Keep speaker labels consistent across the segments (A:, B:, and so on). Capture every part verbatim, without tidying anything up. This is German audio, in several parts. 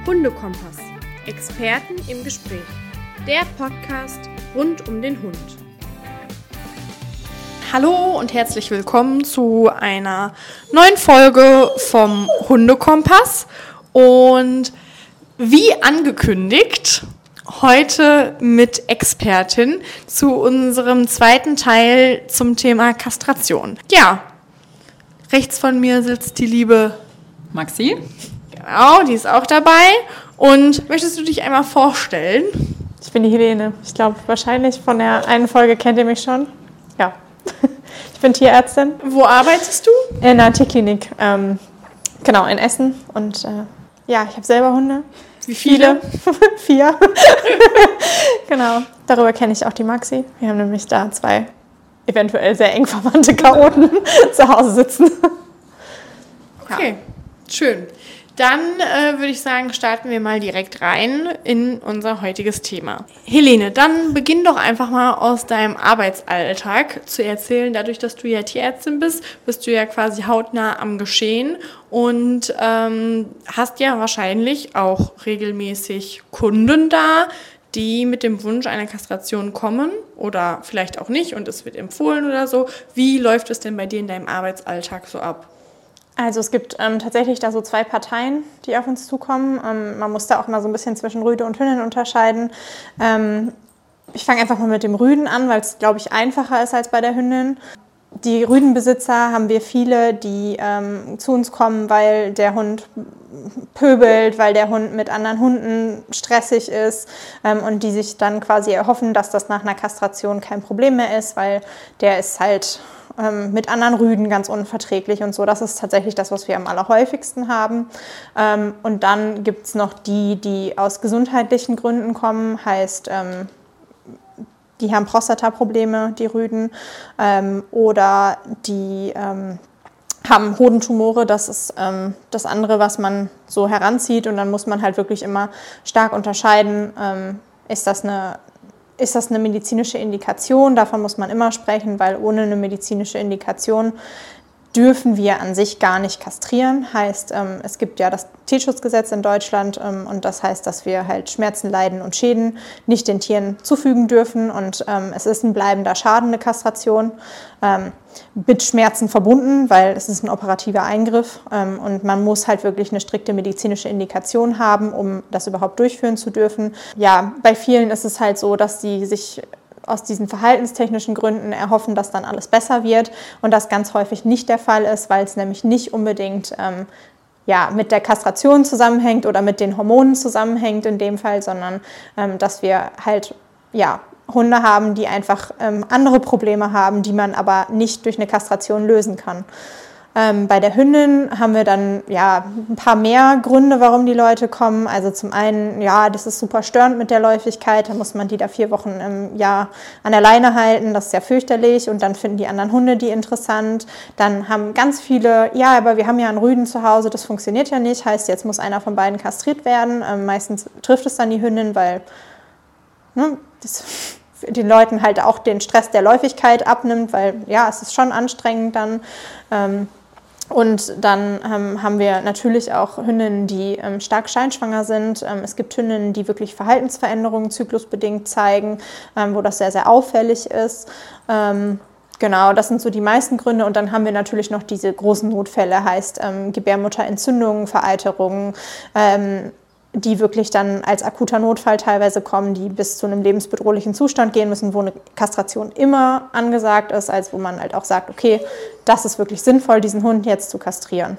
A: Hundekompass. Experten im Gespräch. Der Podcast rund um den Hund.
B: Hallo und herzlich willkommen zu einer neuen Folge vom Hundekompass. Und wie angekündigt, heute mit Expertin zu unserem zweiten Teil zum Thema Kastration. Ja, rechts von mir sitzt die liebe
C: Maxi.
B: Genau, die ist auch dabei. Und möchtest du dich einmal vorstellen?
D: Ich bin die Helene. Ich glaube, wahrscheinlich von der einen Folge kennt ihr mich schon. Ja, ich bin Tierärztin.
B: Wo arbeitest du?
D: In einer Tierklinik, ähm, genau, in Essen. Und äh, ja, ich habe selber Hunde.
B: Wie viele?
D: viele. Vier. Genau, darüber kenne ich auch die Maxi. Wir haben nämlich da zwei eventuell sehr eng verwandte Chaoten zu Hause sitzen.
B: Okay, ja. Schön. Dann äh, würde ich sagen, starten wir mal direkt rein in unser heutiges Thema. Helene, dann beginn doch einfach mal aus deinem Arbeitsalltag zu erzählen. Dadurch, dass du ja Tierärztin bist, bist du ja quasi hautnah am Geschehen und ähm, hast ja wahrscheinlich auch regelmäßig Kunden da, die mit dem Wunsch einer Kastration kommen oder vielleicht auch nicht und es wird empfohlen oder so. Wie läuft es denn bei dir in deinem Arbeitsalltag so ab?
D: Also es gibt ähm, tatsächlich da so zwei Parteien, die auf uns zukommen. Ähm, man muss da auch mal so ein bisschen zwischen Rüde und Hündin unterscheiden. Ähm, ich fange einfach mal mit dem Rüden an, weil es, glaube ich, einfacher ist als bei der Hündin. Die Rüdenbesitzer haben wir viele, die ähm, zu uns kommen, weil der Hund pöbelt, weil der Hund mit anderen Hunden stressig ist ähm, und die sich dann quasi erhoffen, dass das nach einer Kastration kein Problem mehr ist, weil der ist halt ähm, mit anderen Rüden ganz unverträglich und so. Das ist tatsächlich das, was wir am allerhäufigsten haben. Ähm, und dann gibt es noch die, die aus gesundheitlichen Gründen kommen, heißt ähm, die haben Prostataprobleme, die Rüden, ähm, oder die ähm, haben Hodentumore. Das ist ähm, das andere, was man so heranzieht. Und dann muss man halt wirklich immer stark unterscheiden, ähm, ist das eine, ist das eine medizinische Indikation? Davon muss man immer sprechen, weil ohne eine medizinische Indikation dürfen wir an sich gar nicht kastrieren. Heißt, ähm, es gibt ja das Tierschutzgesetz in Deutschland ähm, und das heißt, dass wir halt Schmerzen, Leiden und Schäden nicht den Tieren zufügen dürfen und ähm, es ist ein bleibender Schaden, eine Kastration, ähm, mit Schmerzen verbunden, weil es ist ein operativer Eingriff ähm, und man muss halt wirklich eine strikte medizinische Indikation haben, um das überhaupt durchführen zu dürfen. Ja, bei vielen ist es halt so, dass sie sich aus diesen verhaltenstechnischen Gründen erhoffen, dass dann alles besser wird und das ganz häufig nicht der Fall ist, weil es nämlich nicht unbedingt ähm, ja, mit der Kastration zusammenhängt oder mit den Hormonen zusammenhängt in dem Fall, sondern ähm, dass wir halt ja, Hunde haben, die einfach ähm, andere Probleme haben, die man aber nicht durch eine Kastration lösen kann. Ähm, bei der Hündin haben wir dann ja ein paar mehr Gründe, warum die Leute kommen. Also zum einen, ja, das ist super störend mit der Läufigkeit, da muss man die da vier Wochen im Jahr an der Leine halten, das ist ja fürchterlich und dann finden die anderen Hunde die interessant. Dann haben ganz viele, ja, aber wir haben ja einen Rüden zu Hause, das funktioniert ja nicht, heißt jetzt muss einer von beiden kastriert werden. Ähm, meistens trifft es dann die Hündin, weil ne, das den Leuten halt auch den Stress der Läufigkeit abnimmt, weil ja, es ist schon anstrengend dann. Ähm, Und dann ähm, haben wir natürlich auch Hündinnen, die ähm, stark scheinschwanger sind. Ähm, es gibt Hündinnen, die wirklich Verhaltensveränderungen zyklusbedingt zeigen, ähm, wo das sehr, sehr auffällig ist. Ähm, genau, das sind so die meisten Gründe. Und dann haben wir natürlich noch diese großen Notfälle, heißt ähm, Gebärmutterentzündungen, Vereiterungen, ähm, die wirklich dann als akuter Notfall teilweise kommen, die bis zu einem lebensbedrohlichen Zustand gehen müssen, wo eine Kastration immer angesagt ist, als wo man halt auch sagt, okay, das ist wirklich sinnvoll, diesen Hund jetzt zu kastrieren.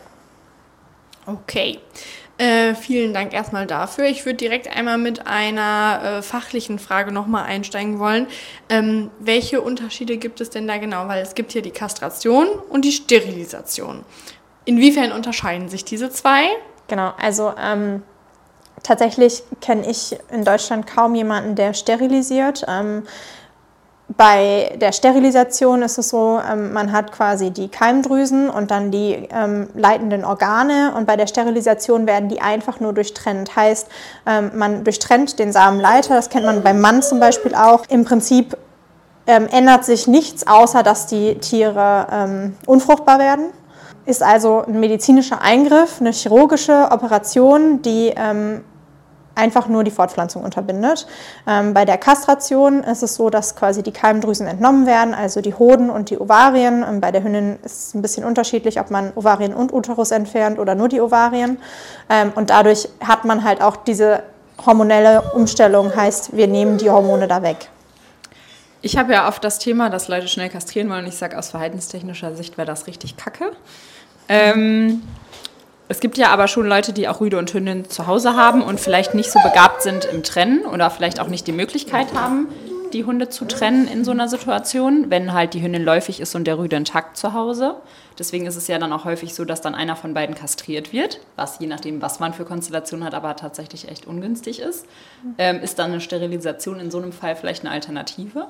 B: Okay, äh, vielen Dank erstmal dafür. Ich würde direkt einmal mit einer äh, fachlichen Frage nochmal einsteigen wollen. Ähm, welche Unterschiede gibt es denn da genau? Weil es gibt hier die Kastration und die Sterilisation. Inwiefern unterscheiden sich diese zwei?
D: Genau, also ähm, tatsächlich kenne ich in Deutschland kaum jemanden, der sterilisiert. Ähm, bei der Sterilisation ist es so, ähm, man hat quasi die Keimdrüsen und dann die ähm, leitenden Organe und bei der Sterilisation werden die einfach nur durchtrennt. Heißt, ähm, man durchtrennt den Samenleiter, das kennt man beim Mann zum Beispiel auch. Im Prinzip ähm, ändert sich nichts, außer dass die Tiere ähm, unfruchtbar werden. Ist also ein medizinischer Eingriff, eine chirurgische Operation, die ähm, einfach nur die Fortpflanzung unterbindet. Ähm, bei der Kastration ist es so, dass quasi die Keimdrüsen entnommen werden, also die Hoden und die Ovarien. Ähm, bei der Hündin ist es ein bisschen unterschiedlich, ob man Ovarien und Uterus entfernt oder nur die Ovarien. Ähm, und dadurch hat man halt auch diese hormonelle Umstellung, heißt, wir nehmen die Hormone da weg.
C: Ich habe ja oft das Thema, dass Leute schnell kastrieren wollen. Ich sage, aus verhaltenstechnischer Sicht wäre das richtig kacke. Ähm, es gibt ja aber schon Leute, die auch Rüde und Hündin zu Hause haben und vielleicht nicht so begabt sind im Trennen oder vielleicht auch nicht die Möglichkeit haben, die Hunde zu trennen in so einer Situation, wenn halt die Hündin läufig ist und der Rüde intakt zu Hause. Deswegen ist es ja dann auch häufig so, dass dann einer von beiden kastriert wird, was je nachdem, was man für Konstellationen hat, aber tatsächlich echt ungünstig ist. Ähm, ist dann eine Sterilisation in so einem Fall vielleicht eine Alternative?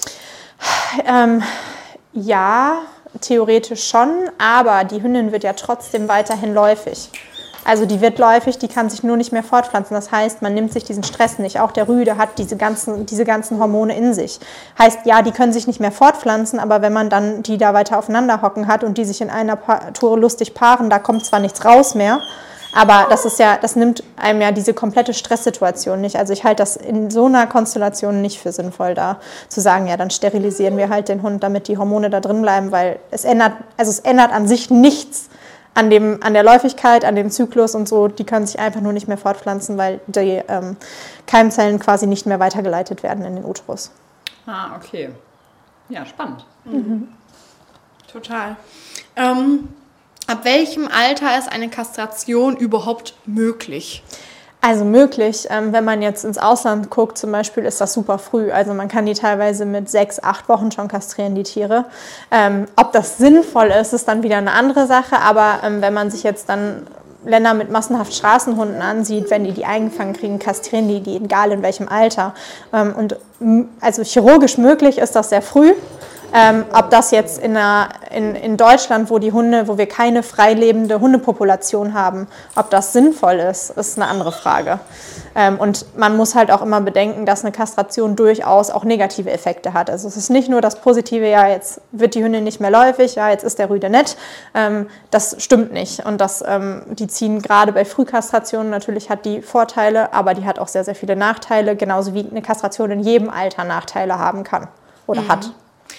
D: Ähm, ja, theoretisch schon, aber die Hündin wird ja trotzdem weiterhin läufig. Also die wird läufig, die kann sich nur nicht mehr fortpflanzen. Das heißt, man nimmt sich diesen Stress nicht. Auch der Rüde hat diese ganzen, diese ganzen Hormone in sich. Heißt, ja, die können sich nicht mehr fortpflanzen, aber wenn man dann die da weiter aufeinander hocken hat und die sich in einer pa- Tour lustig paaren, da kommt zwar nichts raus mehr, aber das ist ja, das nimmt einem ja diese komplette Stresssituation nicht. Also ich halte das in so einer Konstellation nicht für sinnvoll, da zu sagen, ja, dann sterilisieren wir halt den Hund, damit die Hormone da drin bleiben, weil es ändert, also es ändert an sich nichts an dem, an der Läufigkeit, an dem Zyklus und so. Die können sich einfach nur nicht mehr fortpflanzen, weil die ähm, Keimzellen quasi nicht mehr weitergeleitet werden in den Uterus.
C: Ah, okay. Ja, spannend.
B: Mhm. Total. Ähm, ab welchem Alter ist eine Kastration überhaupt möglich?
D: Also möglich, ähm, wenn man jetzt ins Ausland guckt, zum Beispiel, ist das super früh. Also man kann die teilweise mit sechs, acht Wochen schon kastrieren, die Tiere. Ähm, ob das sinnvoll ist, ist dann wieder eine andere Sache. Aber ähm, wenn man sich jetzt dann Länder mit massenhaft Straßenhunden ansieht, wenn die die eingefangen kriegen, kastrieren die die, egal in welchem Alter. Ähm, und m- also chirurgisch möglich ist das sehr früh. Ähm, ob das jetzt in, einer, in, in Deutschland, wo die Hunde, wo wir keine freilebende Hundepopulation haben, ob das sinnvoll ist, ist eine andere Frage. Ähm, und man muss halt auch immer bedenken, dass eine Kastration durchaus auch negative Effekte hat. Also es ist nicht nur das Positive, ja, jetzt wird die Hündin nicht mehr läufig, ja, jetzt ist der Rüde nett. Ähm, das stimmt nicht. Und das, ähm, die ziehen gerade bei Frühkastrationen, natürlich hat die Vorteile, aber die hat auch sehr, sehr viele Nachteile, genauso wie eine Kastration in jedem Alter Nachteile haben kann oder mhm. hat.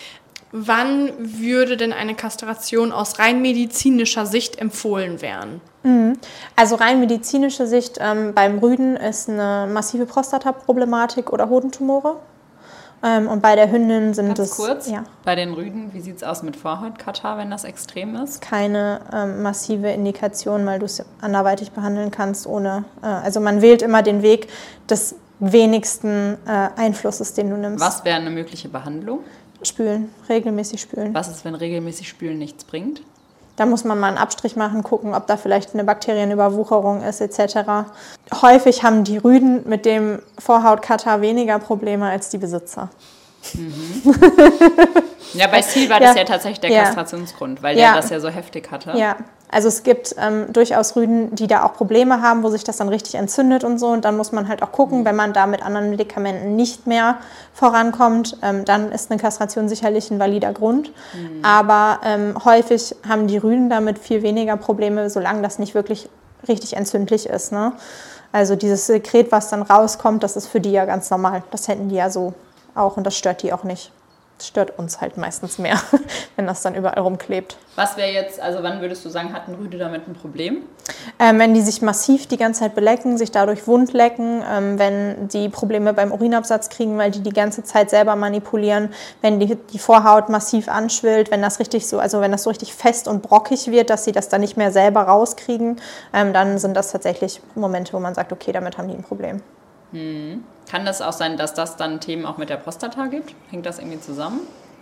B: Wann würde denn eine Kastration aus rein medizinischer Sicht empfohlen werden?
D: Also rein medizinische Sicht, ähm, beim Rüden ist eine massive Prostataproblematik oder Hodentumore. Ähm, und bei der Hündin sind
C: Ganz
D: es...
C: kurz,
D: ja,
C: bei den Rüden, wie sieht es aus mit Vorhautkatarrh, wenn das extrem ist?
D: keine ähm, massive Indikation, weil du es anderweitig behandeln kannst ohne... Äh, also man wählt immer den Weg des wenigsten äh, Einflusses, den du nimmst.
C: Was wäre eine mögliche Behandlung?
D: Spülen, regelmäßig spülen.
C: Was ist, wenn regelmäßig Spülen nichts bringt?
D: Da muss man mal einen Abstrich machen, gucken, ob da vielleicht eine Bakterienüberwucherung ist et cetera. Häufig haben die Rüden mit dem Vorhautkatarrh weniger Probleme als die Besitzer.
C: Mhm. Ja, bei Seal war das ja, ja tatsächlich der
D: ja.
C: Kastrationsgrund, weil
D: ja.
C: der das ja so heftig hatte.
D: Ja, also es gibt ähm, durchaus Rüden, die da auch Probleme haben, wo sich das dann richtig entzündet und so. Und dann muss man halt auch gucken, mhm. wenn man da mit anderen Medikamenten nicht mehr vorankommt, ähm, dann ist eine Kastration sicherlich ein valider Grund. Mhm. Aber ähm, häufig haben die Rüden damit viel weniger Probleme, solange das nicht wirklich richtig entzündlich ist. Ne? Also dieses Sekret, was dann rauskommt, das ist für die ja ganz normal. Das hätten die ja so auch und das stört die auch nicht. Das stört uns halt meistens mehr, wenn das dann überall rumklebt.
C: Was wäre jetzt, also wann würdest du sagen, hat ein Rüde damit ein Problem?
D: Ähm, wenn die sich massiv die ganze Zeit belecken, sich dadurch wundlecken, ähm, wenn die Probleme beim Urinabsatz kriegen, weil die die ganze Zeit selber manipulieren, wenn die, die Vorhaut massiv anschwillt, wenn das richtig so, also wenn das so richtig fest und brockig wird, dass sie das dann nicht mehr selber rauskriegen, ähm, dann sind das tatsächlich Momente, wo man sagt, okay, damit haben die ein Problem.
C: Hm. Kann das auch sein, dass das dann Themen auch mit der Prostata gibt? Hängt das irgendwie zusammen?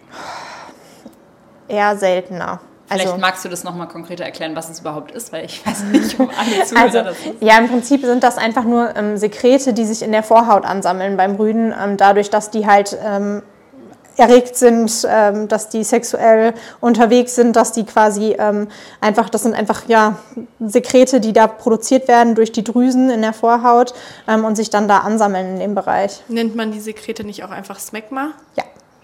D: Eher seltener.
C: Vielleicht also, magst du das nochmal konkreter erklären, was es überhaupt ist, weil ich weiß nicht, ob alle Zuhörer
D: also,
C: das ist.
D: Ja, im Prinzip sind das einfach nur ähm, Sekrete, die sich in der Vorhaut ansammeln beim Rüden, ähm, dadurch, dass die halt ähm, erregt sind, ähm, dass die sexuell unterwegs sind, dass die quasi ähm, einfach, das sind einfach ja Sekrete, die da produziert werden durch die Drüsen in der Vorhaut ähm, und sich dann da ansammeln in dem Bereich.
B: Nennt man die Sekrete nicht auch einfach Smegma?
D: Ja.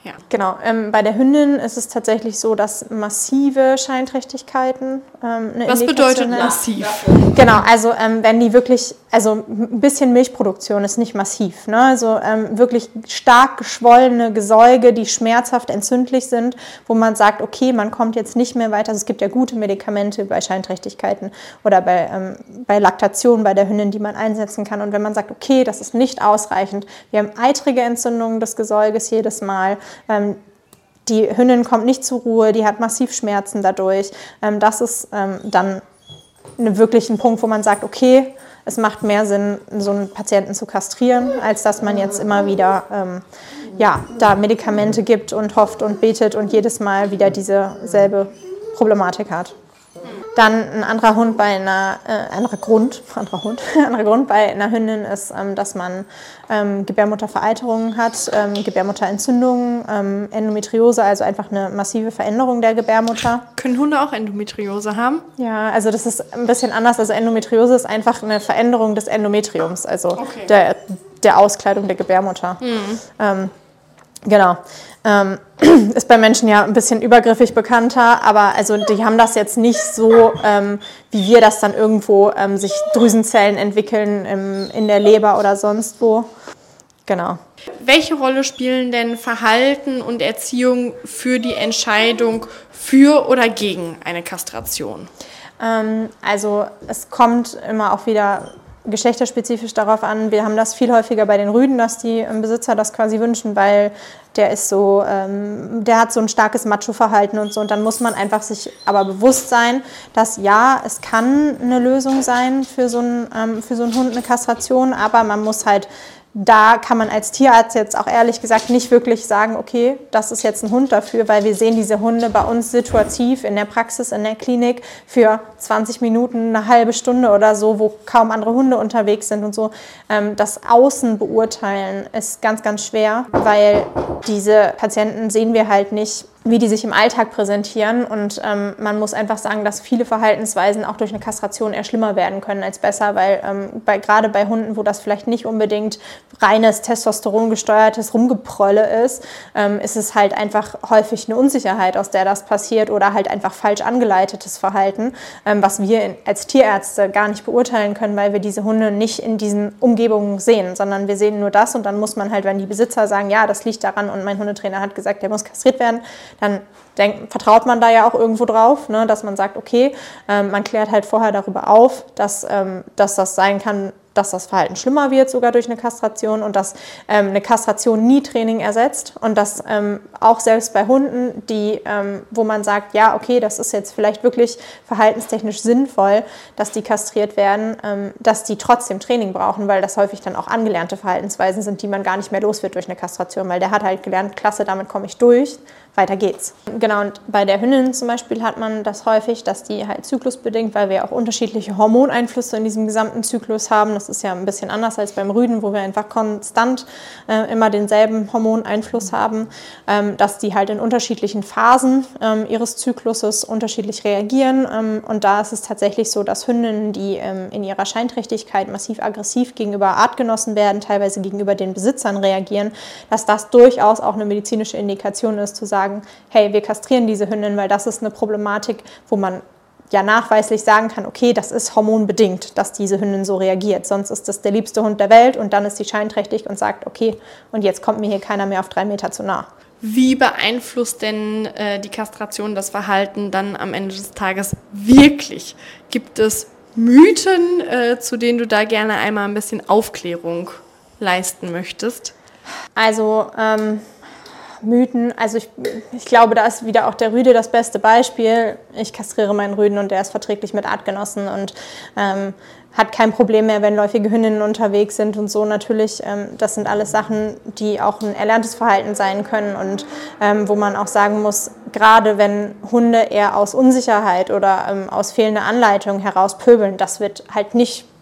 B: Ja.
D: Genau, ähm, bei der Hündin ist es tatsächlich so, dass massive Scheinträchtigkeiten ähm, eine
B: Was
D: Indikation
B: bedeutet
D: ist.
B: massiv?
D: Genau, also ähm, wenn die wirklich, also ein bisschen Milchproduktion ist nicht massiv, ne? Also ähm, wirklich stark geschwollene Gesäuge, die schmerzhaft entzündlich sind, wo man sagt, okay, man kommt jetzt nicht mehr weiter. Also es gibt ja gute Medikamente bei Scheinträchtigkeiten oder bei, ähm, bei Laktation bei der Hündin, die man einsetzen kann. Und wenn man sagt, okay, das ist nicht ausreichend, wir haben eitrige Entzündungen des Gesäuges jedes Mal, ähm, die Hündin kommt nicht zur Ruhe, die hat massiv Schmerzen dadurch, ähm, das ist ähm, dann eine, wirklich ein Punkt, wo man sagt, okay, es macht mehr Sinn, so einen Patienten zu kastrieren, als dass man jetzt immer wieder ähm, ja, da Medikamente gibt und hofft und betet und jedes Mal wieder dieselbe Problematik hat. Dann ein anderer Hund bei einer, äh, anderer Grund, anderer Hund, anderer Grund bei einer Hündin ist, ähm, dass man ähm, Gebärmuttervereiterungen hat, ähm, Gebärmutterentzündungen, ähm, Endometriose, also einfach eine massive Veränderung der Gebärmutter.
B: Können Hunde auch Endometriose haben?
D: Ja, also das ist ein bisschen anders. Also Endometriose ist einfach eine Veränderung des Endometriums, also
B: okay.
D: der, der Auskleidung der Gebärmutter. Mhm. Ähm, genau. Ähm, ist bei Menschen ja ein bisschen übergriffig bekannter, aber also die haben das jetzt nicht so, ähm, wie wir das dann irgendwo ähm, sich Drüsenzellen entwickeln im, in der Leber oder sonst wo. Genau.
B: Welche Rolle spielen denn Verhalten und Erziehung für die Entscheidung für oder gegen eine Kastration?
D: Ähm, also es kommt immer auch wieder geschlechterspezifisch darauf an. Wir haben das viel häufiger bei den Rüden, dass die Besitzer das quasi wünschen, weil der ist so, ähm, der hat so ein starkes Macho-Verhalten und so. Und dann muss man einfach sich aber bewusst sein, dass ja, es kann eine Lösung sein für so einen, ähm, für so einen Hund, eine Kastration, aber man muss halt, da kann man als Tierarzt jetzt auch ehrlich gesagt nicht wirklich sagen, okay, das ist jetzt ein Hund dafür, weil wir sehen diese Hunde bei uns situativ in der Praxis, in der Klinik für zwanzig Minuten, eine halbe Stunde oder so, wo kaum andere Hunde unterwegs sind und so. Das Außen beurteilen ist ganz, ganz schwer, weil diese Patienten sehen wir halt nicht, wie die sich im Alltag präsentieren und ähm, man muss einfach sagen, dass viele Verhaltensweisen auch durch eine Kastration eher schlimmer werden können als besser, weil ähm, bei, gerade bei Hunden, wo das vielleicht nicht unbedingt reines Testosteron gesteuertes Rumgeprölle ist, ähm, ist es halt einfach häufig eine Unsicherheit, aus der das passiert oder halt einfach falsch angeleitetes Verhalten, ähm, was wir in, als Tierärzte gar nicht beurteilen können, weil wir diese Hunde nicht in diesen Umgebungen sehen, sondern wir sehen nur das und dann muss man halt, wenn die Besitzer sagen, ja, das liegt daran und mein Hundetrainer hat gesagt, der muss kastriert werden, dann denk, vertraut man da ja auch irgendwo drauf, ne, dass man sagt, okay, ähm, man klärt halt vorher darüber auf, dass, ähm, dass das sein kann, dass das Verhalten schlimmer wird, sogar durch eine Kastration und dass ähm, eine Kastration nie Training ersetzt und dass ähm, auch selbst bei Hunden, die, ähm, wo man sagt, ja, okay, das ist jetzt vielleicht wirklich verhaltenstechnisch sinnvoll, dass die kastriert werden, ähm, dass die trotzdem Training brauchen, weil das häufig dann auch angelernte Verhaltensweisen sind, die man gar nicht mehr los wird durch eine Kastration, weil der hat halt gelernt, klasse, damit komme ich durch, weiter geht's. Genau, und bei der Hündin zum Beispiel hat man das häufig, dass die halt zyklusbedingt, weil wir auch unterschiedliche Hormoneinflüsse in diesem gesamten Zyklus haben. Das ist ja ein bisschen anders als beim Rüden, wo wir einfach konstant äh, immer denselben Hormoneinfluss haben, ähm, dass die halt in unterschiedlichen Phasen ähm, ihres Zykluses unterschiedlich reagieren. Ähm, und da ist es tatsächlich so, dass Hündinnen, die ähm, in ihrer Scheinträchtigkeit massiv aggressiv gegenüber Artgenossen werden, teilweise gegenüber den Besitzern reagieren, dass das durchaus auch eine medizinische Indikation ist, zu sagen, hey, wir kastrieren diese Hündin, weil das ist eine Problematik, wo man ja nachweislich sagen kann, okay, das ist hormonbedingt, dass diese Hündin so reagiert. Sonst ist das der liebste Hund der Welt und dann ist sie scheinträchtig und sagt, okay, und jetzt kommt mir hier keiner mehr auf drei Meter zu nah.
B: Wie beeinflusst denn äh, die Kastration das Verhalten dann am Ende des Tages wirklich? Gibt es Mythen, äh, zu denen du da gerne einmal ein bisschen Aufklärung leisten möchtest?
D: Also, ähm, Mythen, also ich, ich glaube, da ist wieder auch der Rüde das beste Beispiel. Ich kastriere meinen Rüden und der ist verträglich mit Artgenossen und ähm, hat kein Problem mehr, wenn läufige Hündinnen unterwegs sind und so. Natürlich, ähm, das sind alles Sachen, die auch ein erlerntes Verhalten sein können und ähm, wo man auch sagen muss, gerade wenn Hunde eher aus Unsicherheit oder ähm, aus fehlender Anleitung heraus pöbeln, das wird halt nicht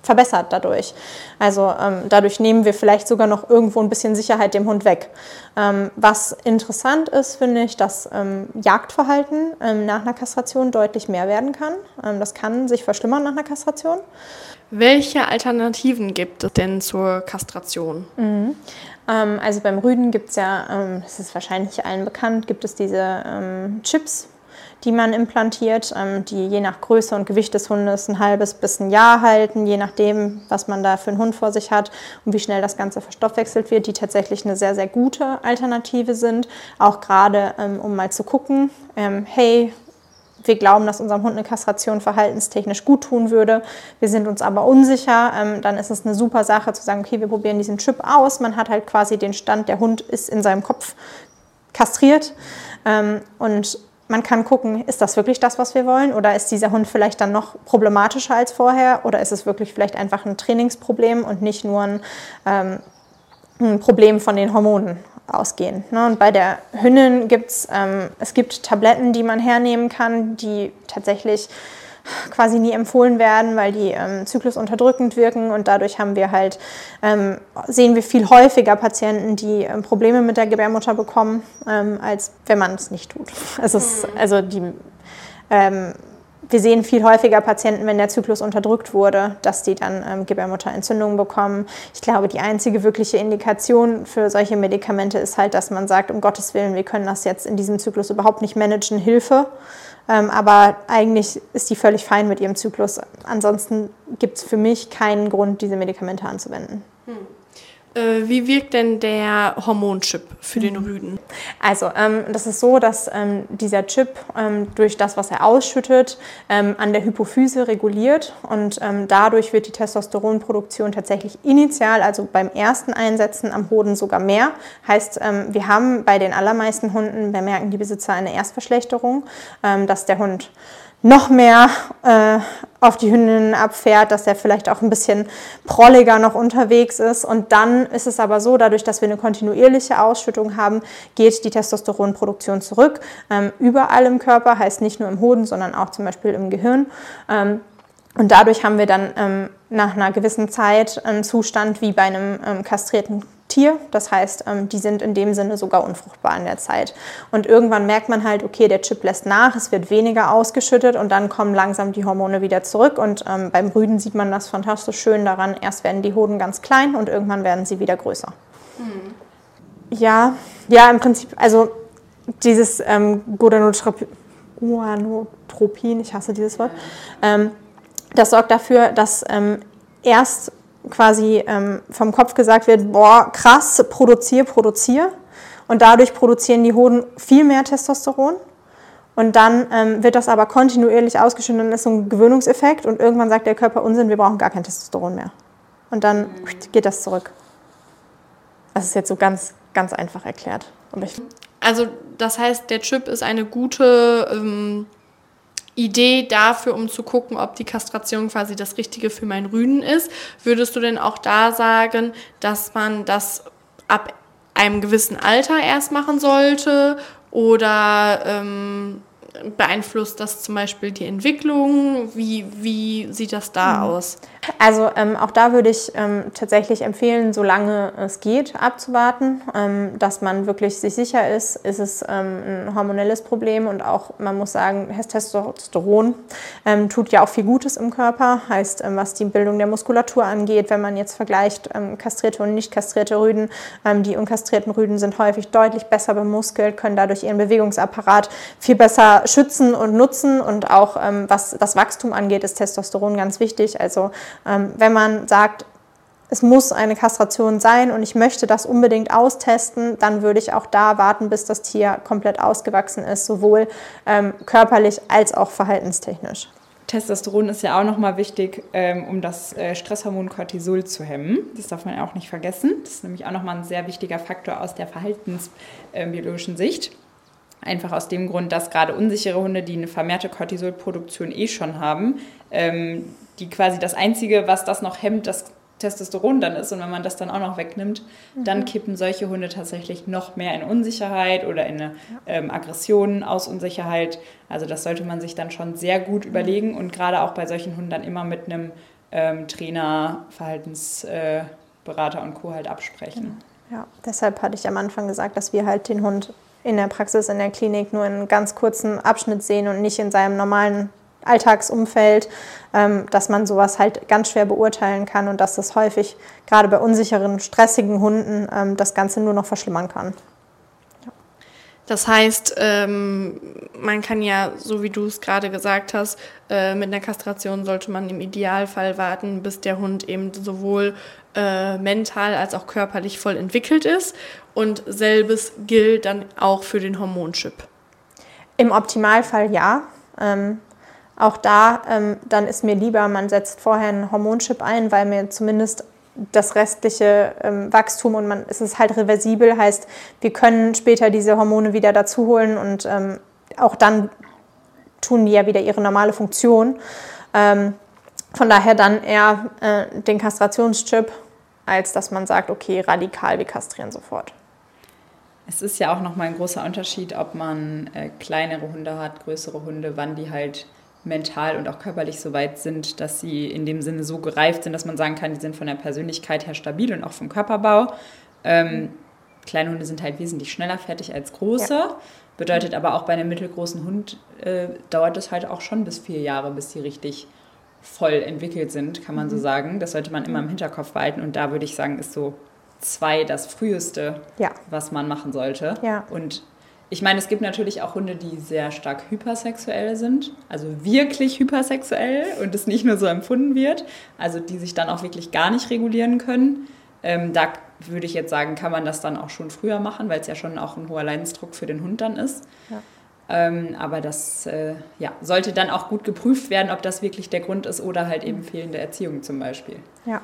D: verbessert dadurch. Also ähm, dadurch nehmen wir vielleicht sogar noch irgendwo ein bisschen Sicherheit dem Hund weg. Ähm, was interessant ist, finde ich, dass ähm, Jagdverhalten ähm, nach einer Kastration deutlich mehr werden kann. Ähm, das kann sich verschlimmern nach einer Kastration.
B: Welche Alternativen gibt es denn zur Kastration?
D: Mhm. Ähm, also beim Rüden gibt es ja, ähm, das ist wahrscheinlich allen bekannt, gibt es diese ähm, Chips, die man implantiert, ähm, die je nach Größe und Gewicht des Hundes ein halbes bis ein Jahr halten, je nachdem, was man da für einen Hund vor sich hat und wie schnell das Ganze verstoffwechselt wird, die tatsächlich eine sehr, sehr gute Alternative sind. Auch gerade, ähm, um mal zu gucken, ähm, hey, wir glauben, dass unserem Hund eine Kastration verhaltenstechnisch gut tun würde. Wir sind uns aber unsicher. Ähm, dann ist es eine super Sache zu sagen, okay, wir probieren diesen Chip aus. Man hat halt quasi den Stand, der Hund ist in seinem Kopf kastriert. Ähm, und man kann gucken, ist das wirklich das, was wir wollen? Oder ist dieser Hund vielleicht dann noch problematischer als vorher? Oder ist es wirklich vielleicht einfach ein Trainingsproblem und nicht nur ein, ähm, ein Problem von den Hormonen ausgehen. Ne? Und bei der Hündin gibt es, ähm, es gibt Tabletten, die man hernehmen kann, die tatsächlich quasi nie empfohlen werden, weil die ähm, zyklusunterdrückend wirken und dadurch haben wir halt, ähm, sehen wir viel häufiger Patienten, die ähm, Probleme mit der Gebärmutter bekommen, ähm, als wenn man es nicht tut. Also, es, also die, ähm, wir sehen viel häufiger Patienten, wenn der Zyklus unterdrückt wurde, dass die dann ähm, Gebärmutterentzündungen bekommen. Ich glaube, die einzige wirkliche Indikation für solche Medikamente ist halt, dass man sagt, um Gottes Willen, wir können das jetzt in diesem Zyklus überhaupt nicht managen, Hilfe. Ähm, aber eigentlich ist die völlig fein mit ihrem Zyklus. Ansonsten gibt es für mich keinen Grund, diese Medikamente anzuwenden.
B: Hm. Äh, wie wirkt denn der Hormonchip für den Rüden?
D: Also ähm, das ist so, dass ähm, dieser Chip ähm, durch das, was er ausschüttet, ähm, an der Hypophyse reguliert und ähm, dadurch wird die Testosteronproduktion tatsächlich initial, also beim ersten Einsetzen am Hoden sogar mehr. Heißt, ähm, wir haben bei den allermeisten Hunden, bemerken die Besitzer eine Erstverschlechterung, ähm, dass der Hund noch mehr äh, auf die Hündinnen abfährt, dass er vielleicht auch ein bisschen prolliger noch unterwegs ist. Und dann ist es aber so, dadurch, dass wir eine kontinuierliche Ausschüttung haben, geht die Testosteronproduktion zurück. Ähm, überall im Körper, heißt nicht nur im Hoden, sondern auch zum Beispiel im Gehirn. Ähm, und dadurch haben wir dann ähm, nach einer gewissen Zeit einen Zustand wie bei einem ähm, kastrierten Tier. Das heißt, ähm, die sind in dem Sinne sogar unfruchtbar in der Zeit. Und irgendwann merkt man halt, okay, der Chip lässt nach, es wird weniger ausgeschüttet und dann kommen langsam die Hormone wieder zurück. Und ähm, beim Rüden sieht man das fantastisch schön daran. Erst werden die Hoden ganz klein und irgendwann werden sie wieder größer. Hm. Ja, ja, im Prinzip, also dieses ähm, Gonadotropin, ich hasse dieses Wort, ähm, das sorgt dafür, dass ähm, erst quasi ähm, vom Kopf gesagt wird, boah, krass, produzier, produzier. Und dadurch produzieren die Hoden viel mehr Testosteron. Und dann ähm, wird das aber kontinuierlich ausgeschüttet und ist so ein Gewöhnungseffekt. Und irgendwann sagt der Körper, Unsinn, wir brauchen gar kein Testosteron mehr. Und dann geht das zurück. Das ist jetzt so ganz, ganz einfach erklärt. Und ich
B: also das heißt, der Chip ist eine gute ähm, Idee dafür, um zu gucken, ob die Kastration quasi das Richtige für meinen Rüden ist. Würdest du denn auch da sagen, dass man das ab einem gewissen Alter erst machen sollte? Oder ähm, beeinflusst das zum Beispiel die Entwicklung? Wie, wie sieht das da mhm. aus?
D: Also ähm, auch da würde ich ähm, tatsächlich empfehlen, solange es geht, abzuwarten, ähm, dass man wirklich sich sicher ist, ist es ähm, ein hormonelles Problem und auch, man muss sagen, Testosteron ähm, tut ja auch viel Gutes im Körper, heißt, ähm, was die Bildung der Muskulatur angeht, wenn man jetzt vergleicht ähm, kastrierte und nicht kastrierte Rüden, ähm, die unkastrierten Rüden sind häufig deutlich besser bemuskelt, können dadurch ihren Bewegungsapparat viel besser schützen und nutzen und auch ähm, was das Wachstum angeht, ist Testosteron ganz wichtig, also Ähm, wenn man sagt, es muss eine Kastration sein und ich möchte das unbedingt austesten, dann würde ich auch da warten, bis das Tier komplett ausgewachsen ist, sowohl ähm, körperlich als auch verhaltenstechnisch.
C: Testosteron ist ja auch nochmal wichtig, ähm, um das äh, Stresshormon Cortisol zu hemmen. Das darf man ja auch nicht vergessen. Das ist nämlich auch nochmal ein sehr wichtiger Faktor aus der verhaltensbiologischen äh, Sicht. Einfach aus dem Grund, dass gerade unsichere Hunde, die eine vermehrte Cortisolproduktion eh schon haben, ähm, die quasi das Einzige, was das noch hemmt, das Testosteron dann ist. Und wenn man das dann auch noch wegnimmt, mhm. dann kippen solche Hunde tatsächlich noch mehr in Unsicherheit oder in eine ähm, Aggression aus Unsicherheit. Also das sollte man sich dann schon sehr gut überlegen und gerade auch bei solchen Hunden dann immer mit einem ähm, Trainer, Verhaltensberater äh, und Co. halt absprechen.
D: Ja, deshalb hatte ich am Anfang gesagt, dass wir halt den Hund in der Praxis, in der Klinik nur in einem ganz kurzen Abschnitt sehen und nicht in seinem normalen Alltagsumfeld, ähm, dass man sowas halt ganz schwer beurteilen kann und dass das häufig, gerade bei unsicheren, stressigen Hunden, ähm, das Ganze nur noch verschlimmern kann. Ja.
B: Das heißt, ähm, man kann ja, so wie du es gerade gesagt hast, äh, mit einer Kastration sollte man im Idealfall warten, bis der Hund eben sowohl äh, mental als auch körperlich voll entwickelt ist. Und selbes gilt dann auch für den Hormonchip.
D: Im Optimalfall ja. Ähm, auch da, ähm, dann ist mir lieber, man setzt vorher einen Hormonchip ein, weil mir zumindest das restliche ähm, Wachstum und man, es ist halt reversibel, heißt, wir können später diese Hormone wieder dazu holen und ähm, auch dann tun die ja wieder ihre normale Funktion. Ähm, von daher dann eher äh, den Kastrationschip, als dass man sagt, okay, radikal, wir kastrieren sofort.
C: Es ist ja auch nochmal ein großer Unterschied, ob man äh, kleinere Hunde hat, größere Hunde, wann die halt mental und auch körperlich so weit sind, dass sie in dem Sinne so gereift sind, dass man sagen kann, die sind von der Persönlichkeit her stabil und auch vom Körperbau. Ähm, kleine Hunde sind halt wesentlich schneller fertig als große. Ja. Bedeutet aber auch bei einem mittelgroßen Hund äh, dauert es halt auch schon bis vier Jahre, bis die richtig voll entwickelt sind, kann man mhm. so sagen. Das sollte man immer im Hinterkopf behalten und da würde ich sagen, ist so zwei das Früheste, ja. was man machen sollte.
D: Ja.
C: Und ich meine, es gibt natürlich auch Hunde, die sehr stark hypersexuell sind, also wirklich hypersexuell und es nicht nur so empfunden wird, also die sich dann auch wirklich gar nicht regulieren können. Ähm, da würde ich jetzt sagen, kann man das dann auch schon früher machen, weil es ja schon auch ein hoher Leidensdruck für den Hund dann ist.
D: Ja.
C: Ähm, aber das äh, ja, sollte dann auch gut geprüft werden, ob das wirklich der Grund ist oder halt eben fehlende Erziehung zum Beispiel.
D: Ja.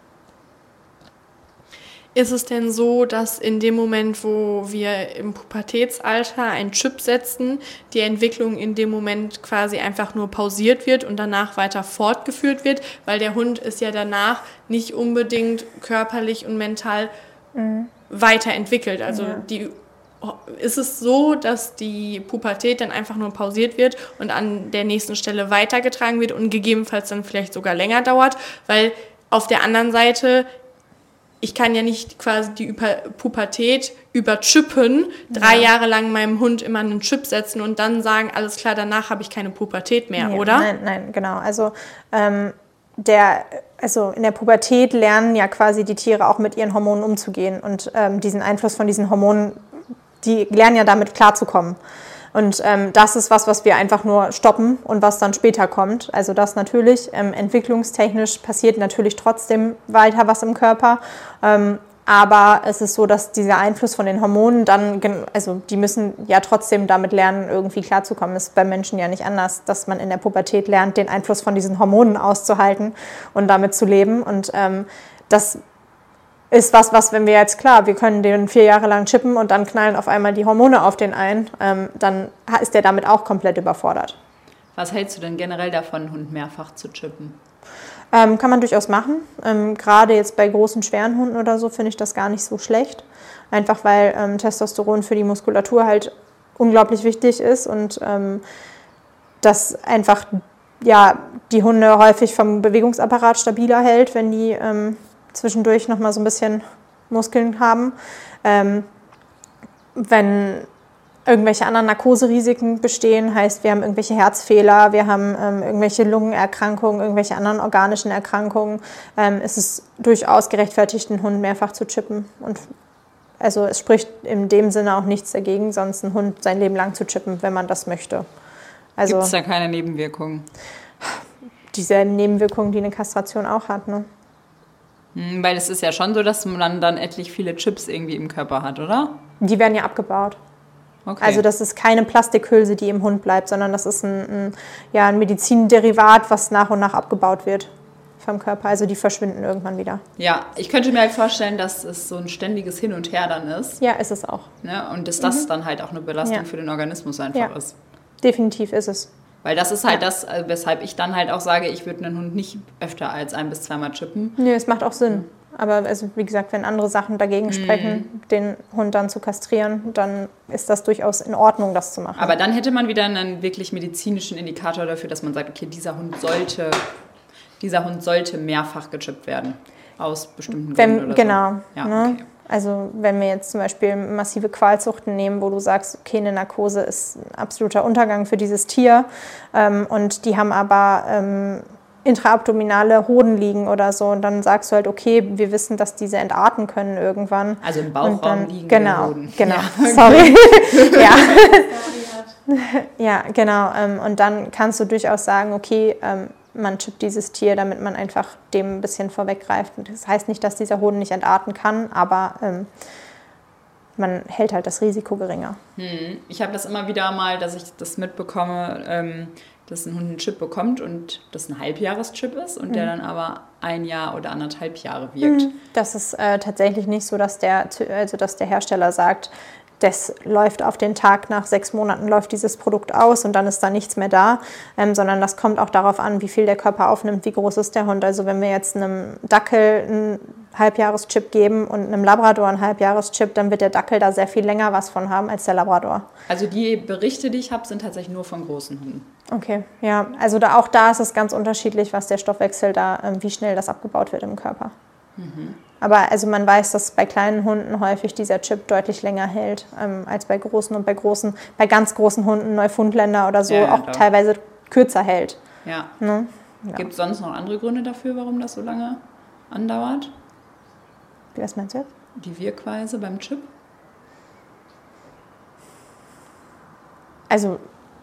B: Ist es denn so, dass in dem Moment, wo wir im Pubertätsalter einen Chip setzen, die Entwicklung in dem Moment quasi einfach nur pausiert wird und danach weiter fortgeführt wird? Weil der Hund ist ja danach nicht unbedingt körperlich und mental mhm. weiterentwickelt. Also ja. die, ist es so, dass die Pubertät dann einfach nur pausiert wird und an der nächsten Stelle weitergetragen wird und gegebenenfalls dann vielleicht sogar länger dauert? Weil auf der anderen Seite... Ich kann ja nicht quasi die Pubertät überchippen, drei ja. Jahre lang meinem Hund immer einen Chip setzen und dann sagen, alles klar, danach habe ich keine Pubertät mehr,
D: ja,
B: oder?
D: Nein, nein, genau. Also, ähm, der, also in der Pubertät lernen ja quasi die Tiere auch mit ihren Hormonen umzugehen und ähm, diesen Einfluss von diesen Hormonen, die lernen ja damit klarzukommen. Und ähm, das ist was, was wir einfach nur stoppen und was dann später kommt. Also das natürlich, ähm, entwicklungstechnisch passiert natürlich trotzdem weiter was im Körper. Ähm, aber es ist so, dass dieser Einfluss von den Hormonen dann, also die müssen ja trotzdem damit lernen, irgendwie klarzukommen. Das ist bei Menschen ja nicht anders, dass man in der Pubertät lernt, den Einfluss von diesen Hormonen auszuhalten und damit zu leben. Und ähm, das ist was, was, wenn wir jetzt, klar, wir können den vier Jahre lang chippen und dann knallen auf einmal die Hormone auf den ein, ähm, dann ist der damit auch komplett überfordert.
C: Was hältst du denn generell davon, einen Hund mehrfach zu chippen?
D: Ähm, kann man durchaus machen. Ähm, gerade jetzt bei großen, schweren Hunden oder so finde ich das gar nicht so schlecht. Einfach weil ähm, Testosteron für die Muskulatur halt unglaublich wichtig ist und ähm, das einfach ja, die Hunde häufig vom Bewegungsapparat stabiler hält, wenn die ähm, zwischendurch noch mal so ein bisschen Muskeln haben. Ähm, wenn irgendwelche anderen Narkoserisiken bestehen, heißt, wir haben irgendwelche Herzfehler, wir haben ähm, irgendwelche Lungenerkrankungen, irgendwelche anderen organischen Erkrankungen, ähm, ist es durchaus gerechtfertigt, einen Hund mehrfach zu chippen. Und also es spricht in dem Sinne auch nichts dagegen, sonst einen Hund sein Leben lang zu chippen, wenn man das möchte. Also,
C: gibt es da keine Nebenwirkungen?
D: Diese Nebenwirkungen, die eine Kastration auch hat, ne?
C: Weil es ist ja schon so, dass man dann etlich viele Chips irgendwie im Körper hat, oder?
D: Die werden ja abgebaut. Okay. Also das ist keine Plastikhülse, die im Hund bleibt, sondern das ist ein, ein, ja, ein Medizinderivat, was nach und nach abgebaut wird vom Körper. Also die verschwinden irgendwann wieder. Ja,
C: ich könnte mir halt vorstellen, dass es so ein ständiges Hin und Her dann ist.
D: Ja, ist es auch.
C: Ne? Und dass das mhm. dann halt auch eine Belastung ja. für den Organismus einfach ja. ist.
D: Definitiv ist es.
C: Weil das ist halt ja. das, weshalb ich dann halt auch sage, ich würde einen Hund nicht öfter als ein- bis zweimal chippen.
D: Nee, es macht auch Sinn. Mhm. Aber also, wie gesagt, wenn andere Sachen dagegen sprechen, mhm. den Hund dann zu kastrieren, dann ist das durchaus in Ordnung, das zu machen.
C: Aber dann hätte man wieder einen wirklich medizinischen Indikator dafür, dass man sagt, okay, dieser Hund sollte dieser Hund sollte mehrfach gechippt werden. Aus bestimmten
D: Wenn,
C: Gründen oder
D: genau,
C: so. Ja,
D: ne?
C: okay.
D: Also wenn wir jetzt zum Beispiel massive Qualzuchten nehmen, wo du sagst, okay, eine Narkose ist ein absoluter Untergang für dieses Tier ähm, und die haben aber ähm, intraabdominale Hoden liegen oder so und dann sagst du halt, okay, wir wissen, dass diese entarten können irgendwann.
C: Also im Bauchraum
D: dann,
C: liegen
D: genau,
C: Hoden.
D: Genau,
C: Ja.
D: sorry. ja. ja, genau. Ähm, und dann kannst du durchaus sagen, okay, ähm, man chippt dieses Tier, damit man einfach dem ein bisschen vorweggreift. Das heißt nicht, dass dieser Hoden nicht entarten kann, aber ähm, man hält halt das Risiko geringer.
C: Hm. Ich habe das immer wieder mal, dass ich das mitbekomme, ähm, dass ein Hund einen Chip bekommt und das ein Halbjahreschip ist und mhm. der dann aber ein Jahr oder anderthalb Jahre wirkt.
D: Das ist äh, tatsächlich nicht so, dass der, also dass der Hersteller sagt, das läuft auf den Tag, nach sechs Monaten läuft dieses Produkt aus und dann ist da nichts mehr da, ähm, sondern das kommt auch darauf an, wie viel der Körper aufnimmt, wie groß ist der Hund. Also wenn wir jetzt einem Dackel einen Halbjahreschip geben und einem Labrador einen Halbjahreschip, dann wird der Dackel da sehr viel länger was von haben als der Labrador.
C: Also die Berichte, die ich habe, sind tatsächlich nur von großen Hunden.
D: Okay, ja, also da, auch da ist es ganz unterschiedlich, was der Stoffwechsel da, ähm, wie schnell das abgebaut wird im Körper. Mhm. Aber also man weiß, dass bei kleinen Hunden häufig dieser Chip deutlich länger hält ähm, als bei großen und bei großen, bei ganz großen Hunden, Neufundländer oder so,
C: ja,
D: auch
C: klar.
D: teilweise kürzer hält.
C: Ja.
D: Ne? Ja.
C: Gibt es sonst noch andere Gründe dafür, warum das so lange andauert?
D: Was meinst du jetzt?
C: Die Wirkweise beim Chip?
D: Also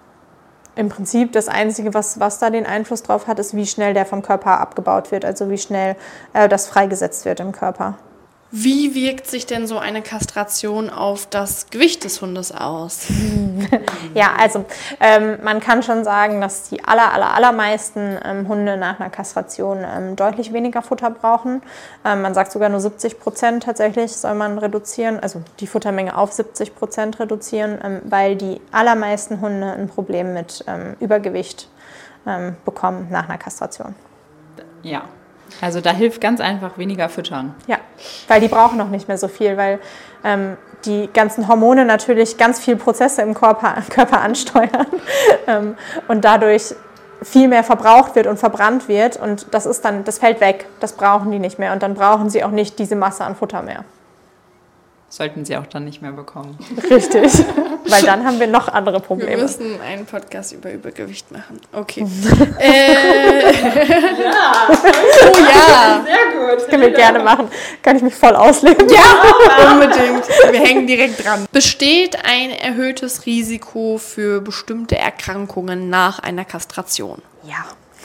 D: im Prinzip das Einzige, was, was da den Einfluss drauf hat, ist, wie schnell der vom Körper abgebaut wird, also wie schnell äh, das freigesetzt wird im Körper.
B: Wie wirkt sich denn so eine Kastration auf das Gewicht des Hundes aus?
D: Ja, also ähm, man kann schon sagen, dass die aller, aller, allermeisten ähm, Hunde nach einer Kastration ähm, deutlich weniger Futter brauchen. Ähm, man sagt sogar nur siebzig Prozent tatsächlich soll man reduzieren, also die Futtermenge auf siebzig Prozent reduzieren, ähm, weil die allermeisten Hunde ein Problem mit ähm, Übergewicht ähm, bekommen nach einer Kastration.
C: Ja. Also da hilft ganz einfach weniger füttern.
D: Ja, weil die brauchen noch nicht mehr so viel, weil ähm, die ganzen Hormone natürlich ganz viele Prozesse im Körper, Körper ansteuern ähm, und dadurch viel mehr verbraucht wird und verbrannt wird und das ist dann, das fällt weg, das brauchen die nicht mehr und dann brauchen sie auch nicht diese Masse an Futter mehr.
C: Sollten sie auch dann nicht mehr bekommen.
D: Richtig, weil dann haben wir noch andere Probleme.
B: Wir müssen einen Podcast über Übergewicht machen. Okay. äh,
C: Ja!
B: oh ja!
C: Sehr gut!
D: Das können wir gerne machen. Kann ich mich voll ausleben.
B: Ja, unbedingt. Wir hängen direkt dran. Besteht ein erhöhtes Risiko für bestimmte Erkrankungen nach einer Kastration?
D: Ja.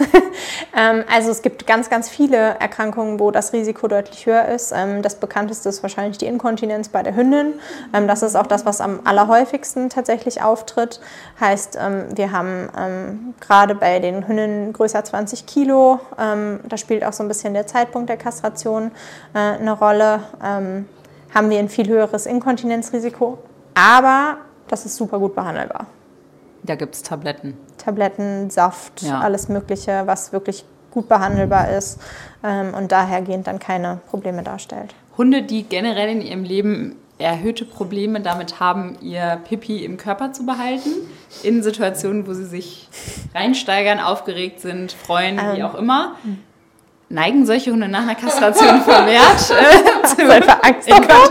D: ähm, also es gibt ganz, ganz viele Erkrankungen, wo das Risiko deutlich höher ist. Ähm, das bekannteste ist wahrscheinlich die Inkontinenz bei der Hündin. Ähm, das ist auch das, was am allerhäufigsten tatsächlich auftritt. Heißt, ähm, wir haben ähm, gerade bei den Hündinnen größer zwanzig Kilo, ähm, da spielt auch so ein bisschen der Zeitpunkt der Kastration äh, eine Rolle, ähm, haben wir ein viel höheres Inkontinenzrisiko. Aber das ist super gut behandelbar.
C: Da gibt es Tabletten.
D: Tabletten, Saft,
C: ja.
D: alles Mögliche, was wirklich gut behandelbar ist ähm, und dahergehend dann keine Probleme darstellt.
C: Hunde, die generell in ihrem Leben erhöhte Probleme damit haben, ihr Pipi im Körper zu behalten, in Situationen, wo sie sich reinsteigern, aufgeregt sind, freuen, ähm. wie auch immer, neigen solche Hunde nach einer Kastration vermehrt äh, zu
D: Angst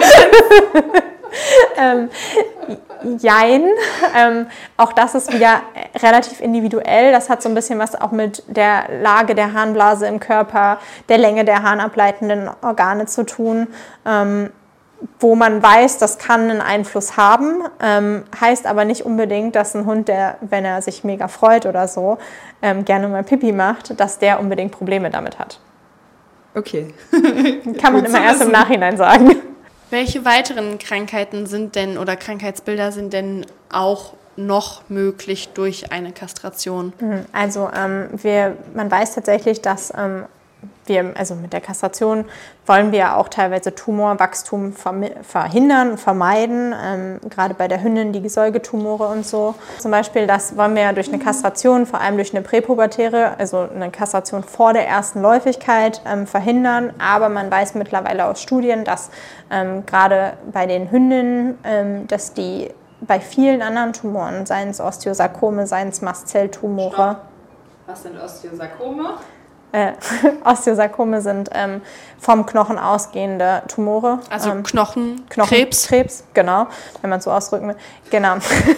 D: ähm, Jein. Ähm, auch das ist wieder relativ individuell. Das hat so ein bisschen was auch mit der Lage der Harnblase im Körper, der Länge der harnableitenden Organe zu tun, ähm, wo man weiß, das kann einen Einfluss haben, ähm, heißt aber nicht unbedingt, dass ein Hund, der, wenn er sich mega freut oder so, ähm, gerne mal Pipi macht, dass der unbedingt Probleme damit hat.
C: Okay.
D: Kann man immer erst im Nachhinein sagen.
B: Welche weiteren Krankheiten sind denn oder Krankheitsbilder sind denn auch noch möglich durch eine Kastration?
D: Also ähm, wir, man weiß tatsächlich, dass ähm, wir, also mit der Kastration wollen wir auch teilweise Tumorwachstum verhindern, vermeiden, ähm, gerade bei der Hündin die Gesäugetumore und so. Zum Beispiel, das wollen wir ja durch eine Kastration, vor allem durch eine präpubertäre, also eine Kastration vor der ersten Läufigkeit ähm, verhindern. Aber man weiß mittlerweile aus Studien, dass ähm, gerade bei den Hündinnen, ähm, dass die bei vielen anderen Tumoren, seien es Osteosarkome, seien es Mastzelltumore.
C: Was sind Osteosarkome?
D: äh, Osteosarkome sind ähm, vom Knochen ausgehende Tumore.
B: Also
D: ähm,
B: Knochenkrebs.
D: Knochenkrebs, genau, wenn man es so ausdrücken will. Genau.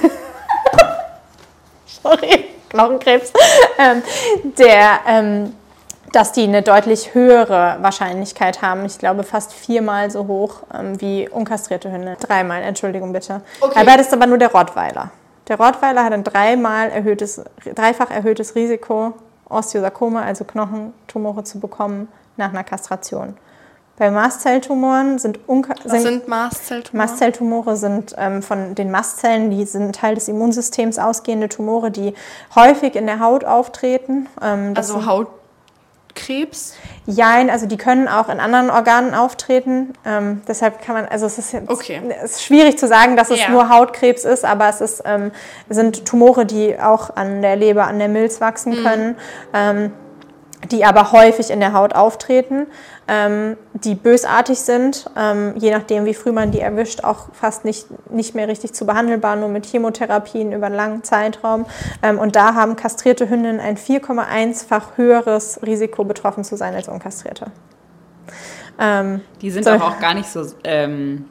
D: Sorry, Knochenkrebs. ähm, der, ähm, dass die eine deutlich höhere Wahrscheinlichkeit haben. Ich glaube, fast viermal so hoch ähm, wie unkastrierte Hunde. Dreimal, Entschuldigung bitte.
B: Okay.
D: Aber das ist aber nur der Rottweiler. Der Rottweiler hat ein dreimal erhöhtes, dreifach erhöhtes Risiko, Osteosarkome, also Knochentumore zu bekommen, nach einer Kastration. Bei Mastzelltumoren sind... Unka-
B: Was sind Mastzelltumore?
D: Mastzelltumore sind ähm, von den Mastzellen, die sind Teil des Immunsystems ausgehende Tumore, die häufig in der Haut auftreten. Ähm, das
B: Also
D: sind,
B: Hautkrebs?
D: Jein, also die können auch in anderen Organen auftreten. Ähm, deshalb kann man, also es ist, jetzt,
B: Okay.
D: es ist schwierig zu sagen, dass es
B: Ja.
D: nur Hautkrebs ist, aber es ist, ähm, sind Tumore, die auch an der Leber, an der Milz wachsen können, ähm, die aber häufig in der Haut auftreten, ähm, die bösartig sind, ähm, je nachdem, wie früh man die erwischt, auch fast nicht, nicht mehr richtig zu behandelbar, nur mit Chemotherapien über einen langen Zeitraum. Ähm, und da haben kastrierte Hündinnen ein vier Komma eins-fach höheres Risiko, betroffen zu sein als unkastrierte. Ähm,
C: Die sind
D: so-
C: aber auch gar nicht so, ähm,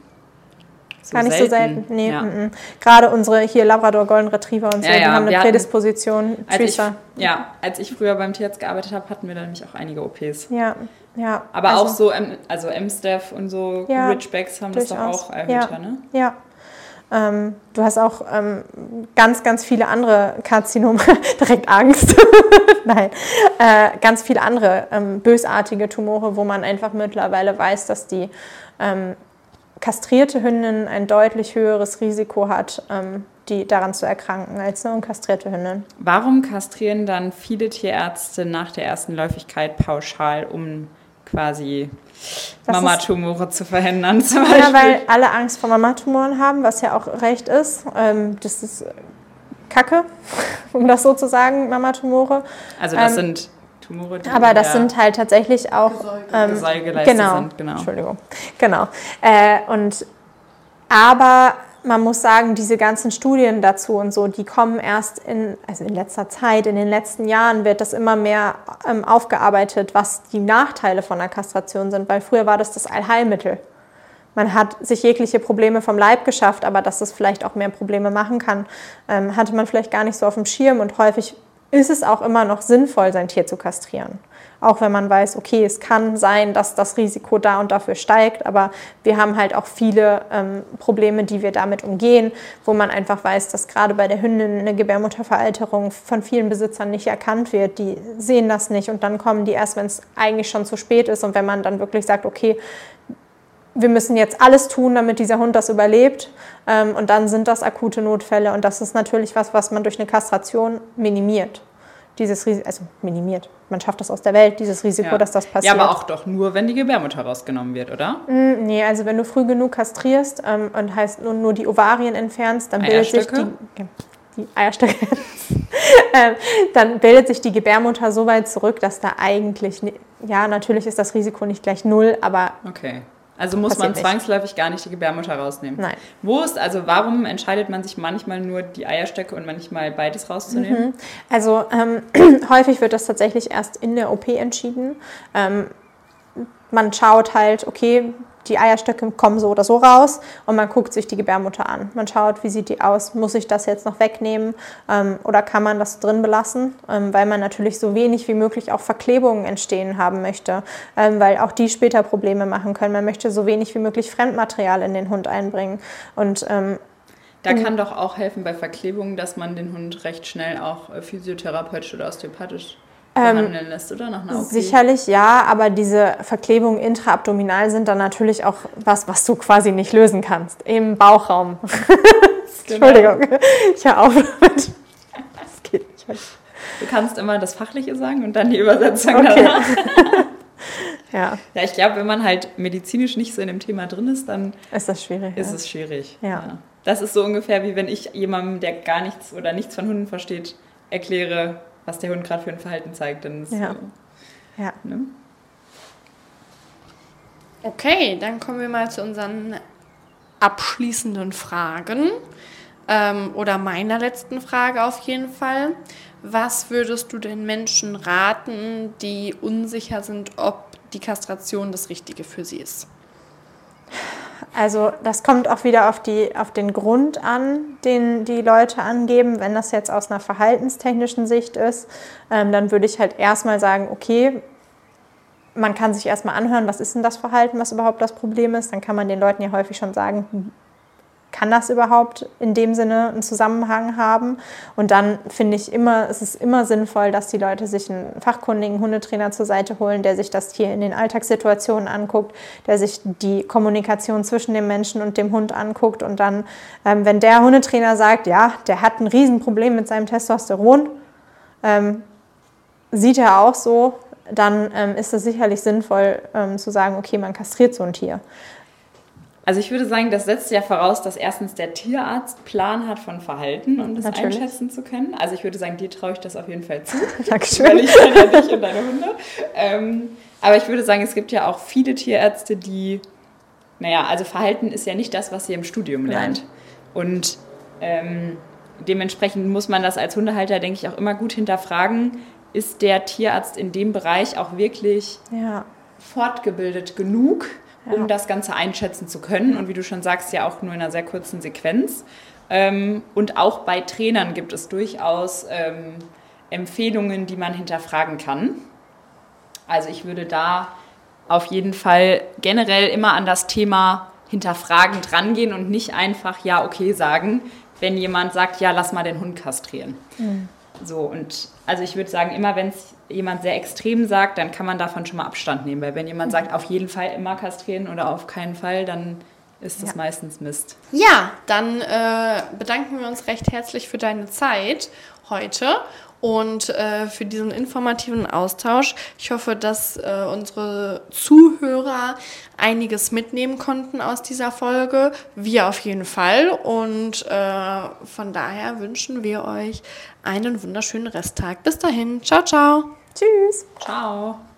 C: so
D: Gar nicht
C: selten.
D: so selten. Nee,
C: Ja.
D: m-m. Gerade unsere hier Labrador Golden Retriever und so,
C: Ja,
D: die
C: ja,
D: haben eine
C: wir hatten-
D: Prädisposition.
C: Als ich,
D: Treacer.
C: ja, als ich früher beim Tierarzt gearbeitet habe, hatten wir da nämlich auch einige O Ps.
D: Ja, ja.
C: Aber
D: also,
C: auch so, ähm, also M-Steph und so
D: Ja,
C: Ridgebacks haben das doch
D: durchaus.
C: auch erhöht,
D: Ja.
C: ne?
D: Ja. Ähm, du hast auch ähm, ganz, ganz viele andere Karzinome, direkt Angst, nein, äh, ganz viele andere ähm, bösartige Tumore, wo man einfach mittlerweile weiß, dass die ähm, kastrierte Hündin ein deutlich höheres Risiko hat, ähm, die daran zu erkranken, als eine unkastrierte Hündin.
C: Warum kastrieren dann viele Tierärzte nach der ersten Läufigkeit pauschal, um quasi
D: Das
C: Mamatumore zu verhindern? Zum Beispiel?
D: Ja, weil alle Angst vor Mamatumoren haben, was ja auch recht ist. Ähm, das ist Kacke, um das so zu sagen, Mamatumore.
C: Also das
D: ähm,
C: sind Tumore, die
D: Aber das
C: ja
D: sind halt tatsächlich auch ähm,
C: Gesäugeleiste
D: genau,
C: sind. Genau.
D: Entschuldigung, genau. Äh, und aber man muss sagen, diese ganzen Studien dazu und so, die kommen erst in, also in letzter Zeit, in den letzten Jahren wird das immer mehr ähm, aufgearbeitet, was die Nachteile von einer Kastration sind, weil früher war das das Allheilmittel. Man hat sich jegliche Probleme vom Leib geschafft, aber dass es vielleicht auch mehr Probleme machen kann, ähm, hatte man vielleicht gar nicht so auf dem Schirm und häufig ist es auch immer noch sinnvoll, sein Tier zu kastrieren. Auch wenn man weiß, okay, es kann sein, dass das Risiko da und dafür steigt, aber wir haben halt auch viele ähm, Probleme, die wir damit umgehen, wo man einfach weiß, dass gerade bei der Hündin eine Gebärmutterveralterung von vielen Besitzern nicht erkannt wird. Die sehen das nicht und dann kommen die erst, wenn es eigentlich schon zu spät ist und wenn man dann wirklich sagt, okay, wir müssen jetzt alles tun, damit dieser Hund das überlebt. Ähm, und dann sind das akute Notfälle. Und das ist natürlich was, was man durch eine Kastration minimiert. Dieses Risiko, also minimiert. Man schafft das aus der Welt, dieses Risiko,
C: Ja.
D: dass das passiert.
C: Ja, aber auch doch nur, wenn die Gebärmutter rausgenommen wird, oder?
D: Mm, Nee, also wenn du früh genug kastrierst ähm, und heißt nur, nur die Ovarien entfernst, dann bildet sich
C: Eierstöcke?
D: die, die Eierstöcke, ähm, dann bildet sich die Gebärmutter so weit zurück, dass da eigentlich, ni- ja, natürlich ist das Risiko nicht gleich null, aber
C: Okay. Also muss
D: Passiert
C: man
D: nicht.
C: zwangsläufig gar nicht die Gebärmutter rausnehmen.
D: Nein.
C: Wo ist, also warum entscheidet man sich manchmal nur die Eierstöcke und manchmal beides rauszunehmen?
D: Also ähm, häufig wird das tatsächlich erst in der O P entschieden. Ähm, man schaut halt, okay, die Eierstöcke kommen so oder so raus und man guckt sich die Gebärmutter an. Man schaut, wie sieht die aus, muss ich das jetzt noch wegnehmen ähm, oder kann man das drin belassen, ähm, weil man natürlich so wenig wie möglich auch Verklebungen entstehen haben möchte, ähm, weil auch die später Probleme machen können. Man möchte so wenig wie möglich Fremdmaterial in den Hund einbringen und ähm,
C: Da kann doch auch helfen bei Verklebungen, dass man den Hund recht schnell auch äh, physiotherapeutisch oder osteopathisch behandeln lässt, oder? Nach einer O P?
D: Sicherlich ja, aber diese Verklebungen intraabdominal sind dann natürlich auch was, was du quasi nicht lösen kannst. Im Bauchraum.
C: Genau.
D: Entschuldigung, ich höre auf damit. Das geht nicht.
C: Du kannst immer das Fachliche sagen und dann die Übersetzung
D: Okay.
C: danach.
D: Ja,
C: Ja, ich glaube, wenn man halt medizinisch nicht so in dem Thema drin ist, dann
D: ist das schwierig.
C: ist
D: ja.
C: es schwierig.
D: Ja.
C: Das ist so ungefähr, wie wenn ich jemandem, der gar nichts oder nichts von Hunden versteht, erkläre, was der Hund gerade für ein Verhalten zeigt. Dann ist
D: Ja.
C: so,
D: Ja.
C: ne?
B: Okay, dann kommen wir mal zu unseren abschließenden Fragen. ähm, oder meiner letzten Frage auf jeden Fall. Was würdest du den Menschen raten, die unsicher sind, ob die Kastration das Richtige für sie ist?
D: Also das kommt auch wieder auf, die, auf den Grund an, den die Leute angeben. Wenn das jetzt aus einer verhaltenstechnischen Sicht ist, ähm, dann würde ich halt erstmal sagen, okay, man kann sich erstmal anhören, was ist denn das Verhalten, was überhaupt das Problem ist. Dann kann man den Leuten ja häufig schon sagen, kann das überhaupt in dem Sinne einen Zusammenhang haben? Und dann finde ich immer, es ist immer sinnvoll, dass die Leute sich einen fachkundigen Hundetrainer zur Seite holen, der sich das Tier in den Alltagssituationen anguckt, der sich die Kommunikation zwischen dem Menschen und dem Hund anguckt. Und dann, ähm, wenn der Hundetrainer sagt, ja, der hat ein Riesenproblem mit seinem Testosteron, ähm, sieht er auch so, dann ähm, ist es sicherlich sinnvoll ähm, zu sagen, okay, man kastriert so ein Tier.
C: Also ich würde sagen, das setzt ja voraus, dass erstens der Tierarzt Plan hat von Verhalten, um das Natürlich. einschätzen zu können. Also ich würde sagen, dir traue ich das auf jeden Fall zu.
D: Dankeschön.
C: Weil ich kenne ja dich und deine Hunde. Ähm, aber ich würde sagen, es gibt ja auch viele Tierärzte, die, naja, also Verhalten ist ja nicht das, was ihr im Studium lernt. Nein. Und ähm, dementsprechend muss man das als Hundehalter, denke ich, auch immer gut hinterfragen. Ist der Tierarzt in dem Bereich auch wirklich ja. fortgebildet genug, um ja. das Ganze einschätzen zu können? Und wie du schon sagst, ja auch nur in einer sehr kurzen Sequenz. Ähm, und auch bei Trainern gibt es durchaus ähm, Empfehlungen, die man hinterfragen kann. Also ich würde da auf jeden Fall generell immer an das Thema hinterfragend rangehen und nicht einfach ja, okay sagen, wenn jemand sagt, ja, lass mal den Hund kastrieren. Mhm. So, und also ich würde sagen, immer wenn es jemand sehr extrem sagt, dann kann man davon schon mal Abstand nehmen. Weil wenn jemand sagt, auf jeden Fall immer kastrieren oder auf keinen Fall, dann ist das ja. meistens Mist.
B: Ja, dann äh, bedanken wir uns recht herzlich für deine Zeit heute und äh, für diesen informativen Austausch. Ich hoffe, dass äh, unsere Zuhörer einiges mitnehmen konnten aus dieser Folge. Wir auf jeden Fall. Und äh, von daher wünschen wir euch einen wunderschönen Resttag. Bis dahin. Ciao, ciao.
D: Tschüss.
C: Ciao.